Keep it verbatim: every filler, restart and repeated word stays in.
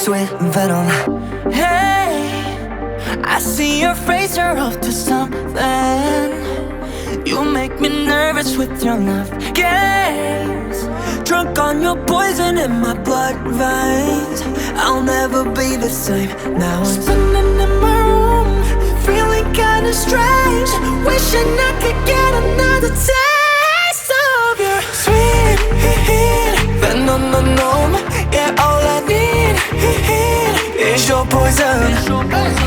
sweet venom. Hey, I see your face, you're up to something. You make me nervous with your love games. Drunk on your poison in my blood veins. I'll never be the same. Now I'm spinning in my room, feeling kinda strange, wishing I could get another taste of your sweet venom. Yeah, all I need is your poison.